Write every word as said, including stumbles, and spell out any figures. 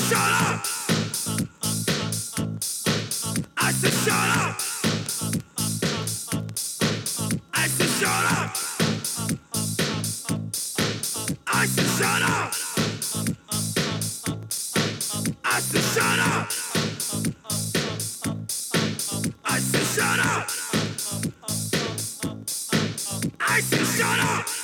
shut up. I said shut up. I said shut up. I said shut up. I said shut up. I said shut up. I said shut up.